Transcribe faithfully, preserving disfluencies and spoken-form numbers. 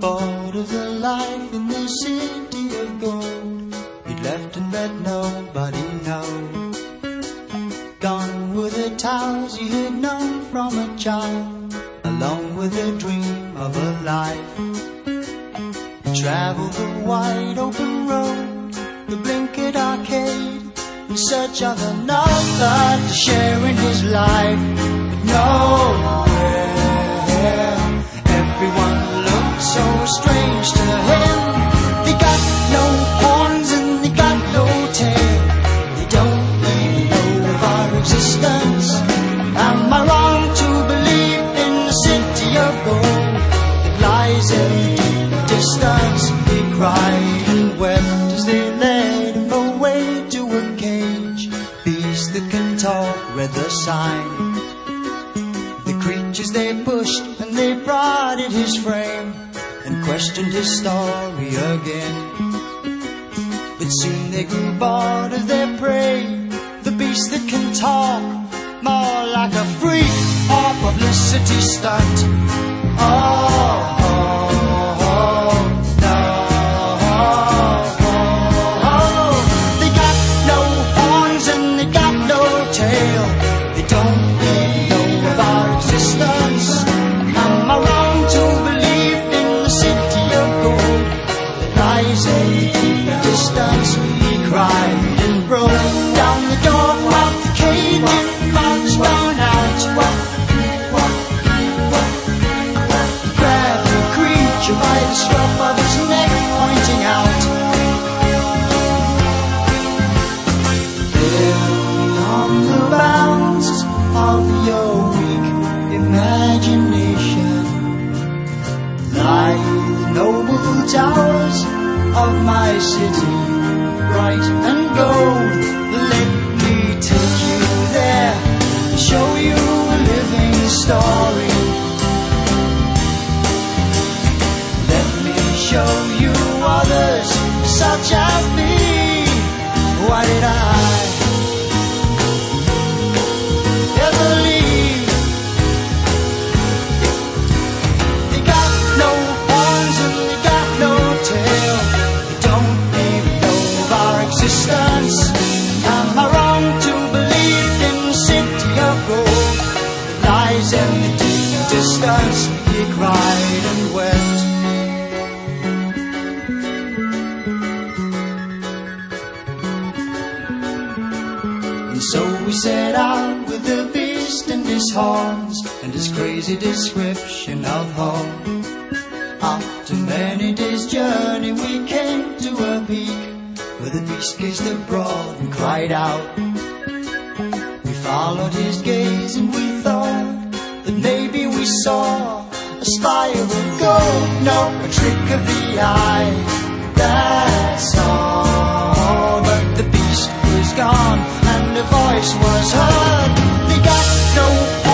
bored of the life in the city of gold. He'd left and let nobody know. Gone were the towers he had known from a child, along with the dream of a life. He travelled the wide open road, the blinkered arcade, in search of another to share in his life. But nowhere, everyone looked so strange to him. They got no horns and they got no tail. They don't even know of our existence. Am I wrong to believe in the city of gold that lies in the deep distance? He cried and wept as they led him away to a cage. Beast that can talk read the sign. The creatures they pushed and they prodded his frame and questioned his story again. But soon they grew bored of their prey. The beast that can talk, more like a freak or publicity stunt. Oh, oh, oh, no, oh, oh. They got no horns and they got no tail. They don't even know of our existence. Am I wrong to believe in the city of gold that lies in the distance? He cried and broke down the door of the cave and marched on out. He grabbed the creature by the scruff of his neck, pointing out, beyond the bounds of your weak imagination lie the noble towers of my city, bright and gold. Let me take you there, show you a living story. Let me show you others such as me. Why did I ever leave? They got no horns and they got no tail. They don't even know of our existence. Am I wrong to believe in the city of gold that lies in the deep distance? He cried and wept. And so we set out with the beast and his horns and his crazy description of home. After many days' journey we came to a peak where the beast gazed abroad and cried out. We followed his gaze and we thought that maybe we saw a spire of gold. No, a trick of the eye, that's all. But the beast was gone and a voice was heard. They got no